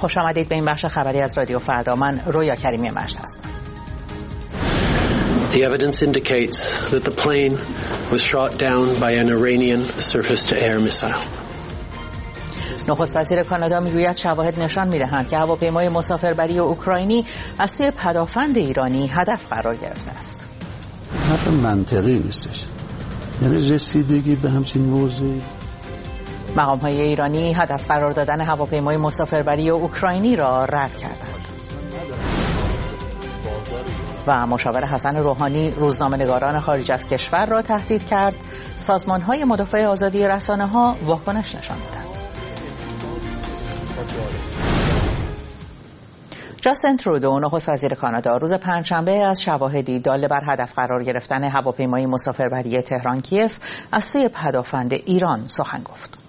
خوش آمدید به این بخش خبری از رادیو فردا. من رویا کریمی مجد هستم. The evidence indicates that the plane was shot down by an Iranian surface-to-air missile. نخست وزیر کانادا میگوید شواهد نشان میدهند که هواپیمای مسافربری اوکراینی از سوی پدافند ایرانی هدف قرار گرفته است. حرف منطقی نیستش. یعنی رسیدگی به همچین موضوعی. مقام‌های ایرانی هدف قرار دادن هواپیمای مسافربری اوکراینی را رد کردند. و مشاور حسن روحانی روزنامه‌نگاران خارج از کشور را تهدید کرد. سازمان‌های مدافع آزادی رسانه‌ها واکنش نشان دادند. جاستین ترودو نخست وزیر کانادا روز پنجشنبه از شواهدی دال بر هدف قرار گرفتن هواپیمای مسافربری تهران کیف از سوی پدافند ایران سخن گفت.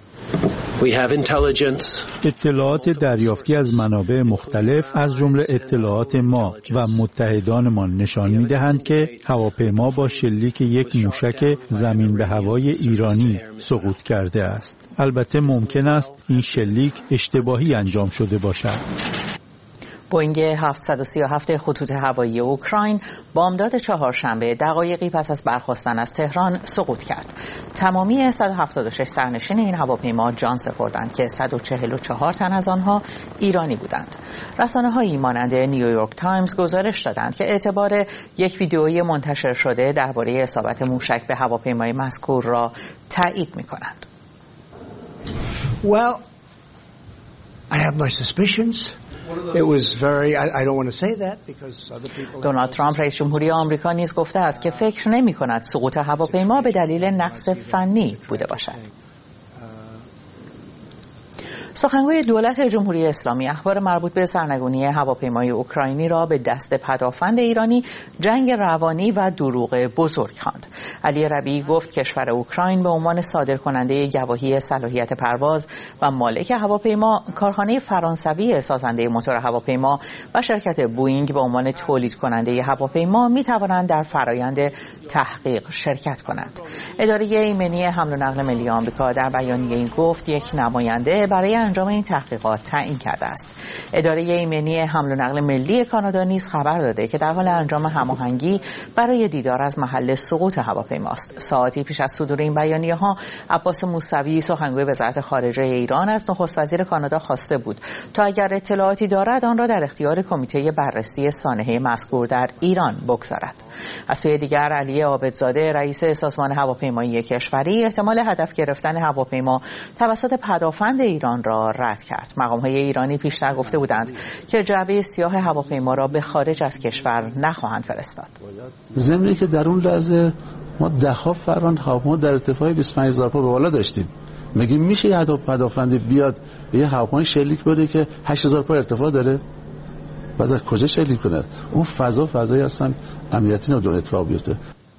اطلاعات دریافتی از منابع مختلف از جمله اطلاعات ما و متحدانمان نشان می‌دهند که هواپیما با شلیک یک موشک زمین به هوای ایرانی سقوط کرده است. البته ممکن است این شلیک اشتباهی انجام شده باشد. بوئینگ 737 خطوط هوایی اوکراین بامداد چهارشنبه دقایقی پس از برخاستن از تهران سقوط کرد. تمامی 176 سرنشین این هواپیما جان سپردند که 144 تن از آنها ایرانی بودند. رسانه‌هایی مانند نیویورک تایمز گزارش دادند که اعتبار یک ویدئوی منتشر شده درباره اصابت موشک به هواپیمای مذکور را تایید می‌کنند. Well, I have my suspicions. دونالد ترامپ رئیس جمهوری آمریکا نیز گفته است که فکر نمی‌کند سقوط هواپیما به دلیل نقص فنی بوده باشد. سخنگوی دولت جمهوری اسلامی اخبار مربوط به سرنگونی هواپیمای اوکراینی را به دست پدافند ایرانی جنگ روانی و دروغ بزرگ خواند. علی ربیعی گفت کشور اوکراین به عنوان صادرکننده گواهی صلاحیت پرواز و مالک هواپیما، کارخانه فرانسوی سازنده موتور هواپیما و شرکت بوئینگ به عنوان تولید کننده هواپیما می توانند در فرایند تحقیق شرکت کنند. اداره ایمنی حمل و نقل ملی آمریکا در بیانیه‌ای گفت یک نماینده برای انجام این تحقیقات تعیین کرده است. اداره ایمنی حمل و نقل ملی کانادا نیز خبر داده که در حال انجام هماهنگی برای دیدار از محل سقوط هواپیماست. ساعتی پیش از صدور این بیانیه‌ها عباس موسوی سخنگوی وزارت خارجه ایران از نخست وزیر کانادا خواسته بود تا اگر اطلاعاتی دارد آن را در اختیار کمیته بررسی سانحه مذکور در ایران بگذارد. از سوی دیگر علی عابدزاده رئیس سازمان هواپیمایی کشوری احتمال هدف گرفتن هواپیما توسط پدافند ایران را رد کرد. مقام‌های ایرانی پیشتر گفته بودند که جعبه سیاه هواپیما را به خارج از کشور نخواهند فرستاد. ضمنی که در اون لحظه ما ده‌ها فران هواپیما در ارتفاع 25000 پا به بالا داشتیم. مگه میشه یه پدافند بیاد به یه هواپیمای شلیک بده که 8000 پا ارتفاع داره؟ بعد از کجا شلیک کنه؟ اون فضایی هستن امنیتی نمیدونه اتفاق بیفته.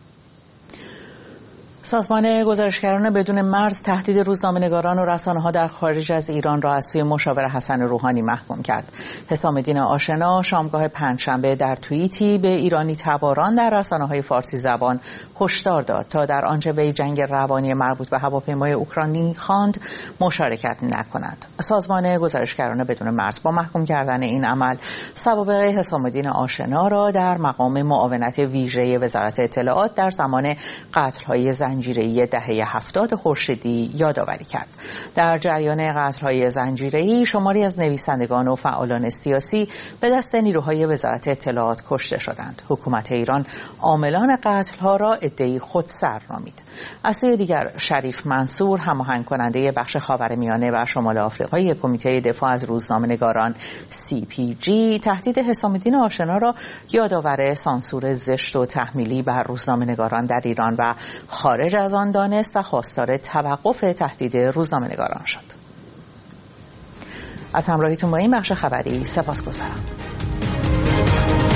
سازمان گزارشگران بدون مرز تهدید روزنامه‌نگاران و رسانه‌ها در خارج از ایران را از سوی مشاور حسن روحانی محکوم کرد. حسام الدین آشنا شامگاه پنجشنبه در توییتی به ایرانی تباران در رسانه‌های فارسی زبان هشدار داد تا در آنچه به جنگ روانی مربوط به هواپیمای اوکراینی خواند مشارکت نکنند. سازمان گزارشگران بدون مرز با محکوم کردن این عمل سوابق حسام الدین آشنا را در مقام معاونت ویژه وزارت اطلاعات در زمان قتل‌های زنجیره‌ای دهه 70 خورشیدی یادآوری کرد. در جریان قتل‌های زنجیره‌ای شماری از نویسندگان و فعالان سیاسی به دست نیروهای وزارت اطلاعات کشته شدند. حکومت ایران عاملان قتل‌ها را عده‌ای خودسر نامید. از سوی دیگر شریف منصور هماهنگ کننده بخش خاورمیانه و شمال آفریقای کمیته دفاع از روزنامه‌نگاران CPG تهدید حسام الدین آشنا را یادآور سانسور زشت و تحمیلی بر روزنامه‌نگاران در ایران و خارج از آن دانست و خواستار توقف تهدید روزنامه‌نگاران شد. از همراهیتون با این بخش خبری سپاسگزارم.